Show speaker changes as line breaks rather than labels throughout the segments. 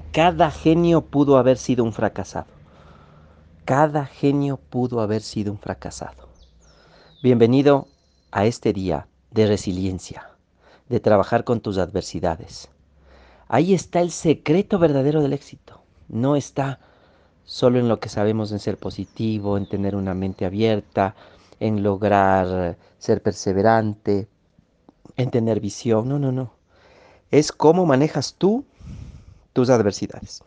Cada genio pudo haber sido un fracasado. Cada genio pudo haber sido un fracasado. Bienvenido a este día de resiliencia, de trabajar con tus adversidades. Ahí está el secreto verdadero del éxito. No está solo en lo que sabemos en ser positivo, en tener una mente abierta, en lograr ser perseverante, en tener visión. No, no, no. Es cómo manejas tú tus adversidades.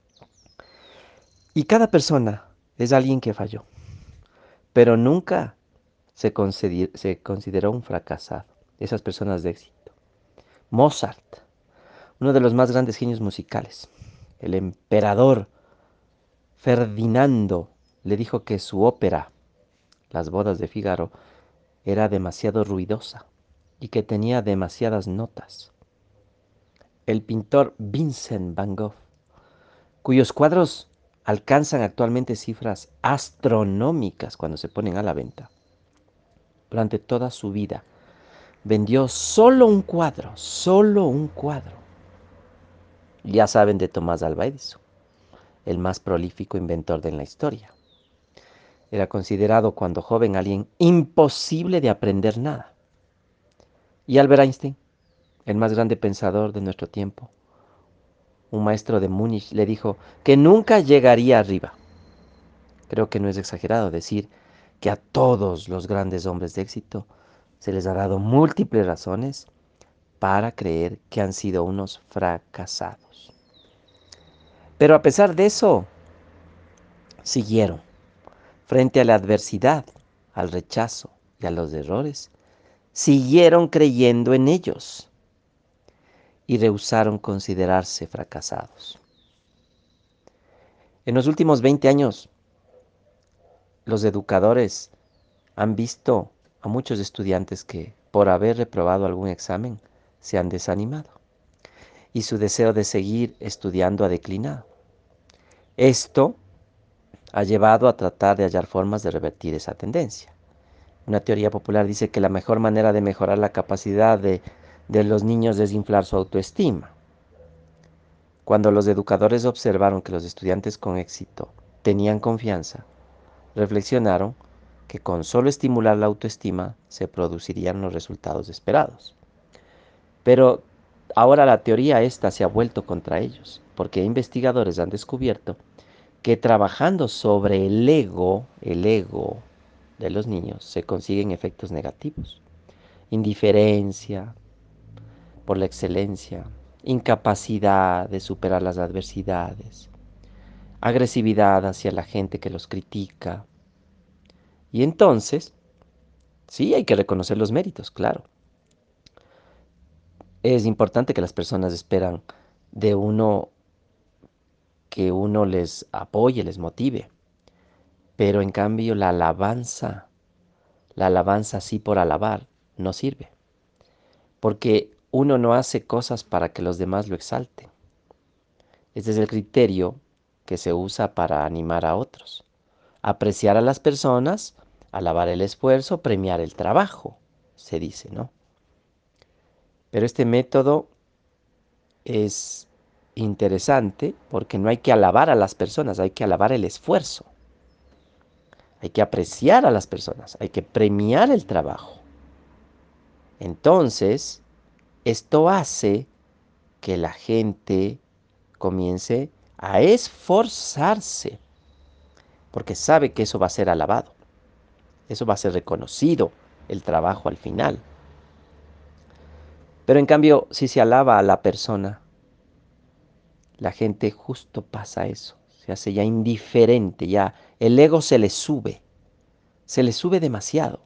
Y cada persona es alguien que falló, pero nunca se consideró un fracasado. Esas personas de éxito. Mozart, uno de los más grandes genios musicales, el emperador Ferdinando, le dijo que su ópera, Las bodas de Fígaro, era demasiado ruidosa y que tenía demasiadas notas. El pintor Vincent Van Gogh, cuyos cuadros alcanzan actualmente cifras astronómicas cuando se ponen a la venta, durante toda su vida vendió solo un cuadro, solo un cuadro. Ya saben de Tomás Alva Edison, el más prolífico inventor de la historia. Era considerado cuando joven alguien imposible de aprender nada. Y Albert Einstein, el más grande pensador de nuestro tiempo, un maestro de Múnich, le dijo que nunca llegaría arriba. Creo que no es exagerado decir que a todos los grandes hombres de éxito se les ha dado múltiples razones para creer que han sido unos fracasados. Pero a pesar de eso, siguieron. Frente a la adversidad, al rechazo y a los errores, siguieron creyendo en ellos y rehusaron considerarse fracasados. En los últimos 20 años, los educadores han visto a muchos estudiantes que, por haber reprobado algún examen, se han desanimado y su deseo de seguir estudiando ha declinado. Esto ha llevado a tratar de hallar formas de revertir esa tendencia. Una teoría popular dice que la mejor manera de mejorar la capacidad de los niños es inflar su autoestima. Cuando los educadores observaron que los estudiantes con éxito tenían confianza, reflexionaron que con solo estimular la autoestima se producirían los resultados esperados. Pero ahora la teoría esta se ha vuelto contra ellos, porque investigadores han descubierto que trabajando sobre el ego de los niños, se consiguen efectos negativos. Indiferencia por la excelencia, incapacidad de superar las adversidades, agresividad hacia la gente que los critica. Y entonces, sí, hay que reconocer los méritos, claro. Es importante que las personas esperan de uno que uno les apoye, les motive. Pero en cambio la alabanza así por alabar, no sirve. Porque uno no hace cosas para que los demás lo exalten. Este es el criterio que se usa para animar a otros. Apreciar a las personas, alabar el esfuerzo, premiar el trabajo, se dice, ¿no? Pero este método es interesante porque no hay que alabar a las personas, hay que alabar el esfuerzo. Hay que apreciar a las personas, hay que premiar el trabajo. Entonces, esto hace que la gente comience a esforzarse, porque sabe que eso va a ser alabado, eso va a ser reconocido, el trabajo al final. Pero en cambio, si se alaba a la persona, la gente justo pasa eso, se hace ya indiferente, ya el ego se le sube demasiado.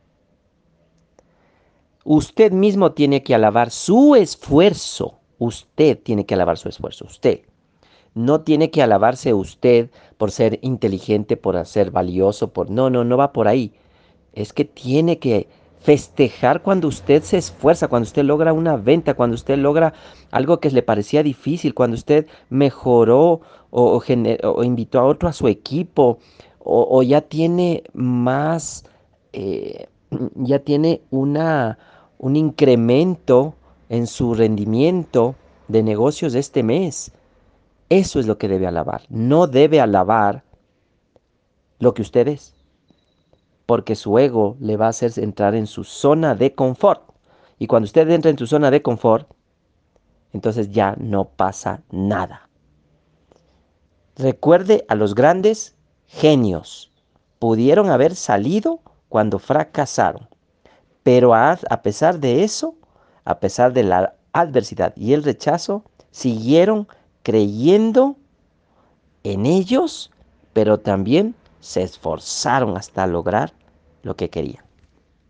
Usted mismo tiene que alabar su esfuerzo, usted tiene que alabar su esfuerzo, usted. No tiene que alabarse usted por ser inteligente, por ser valioso, por... No, no, no va por ahí. Es que tiene que festejar cuando usted se esfuerza, cuando usted logra una venta, cuando usted logra algo que le parecía difícil, cuando usted mejoró o invitó a otro a su equipo, o ya tiene más, eh, ya tiene un incremento en su rendimiento de negocios este mes. Eso es lo que debe alabar. No debe alabar lo que usted es, porque su ego le va a hacer entrar en su zona de confort. Y cuando usted entra en su zona de confort, entonces ya no pasa nada. Recuerde a los grandes genios. Pudieron haber salido cuando fracasaron, pero a pesar de eso, a pesar de la adversidad y el rechazo, siguieron creyendo en ellos, pero también se esforzaron hasta lograr lo que querían.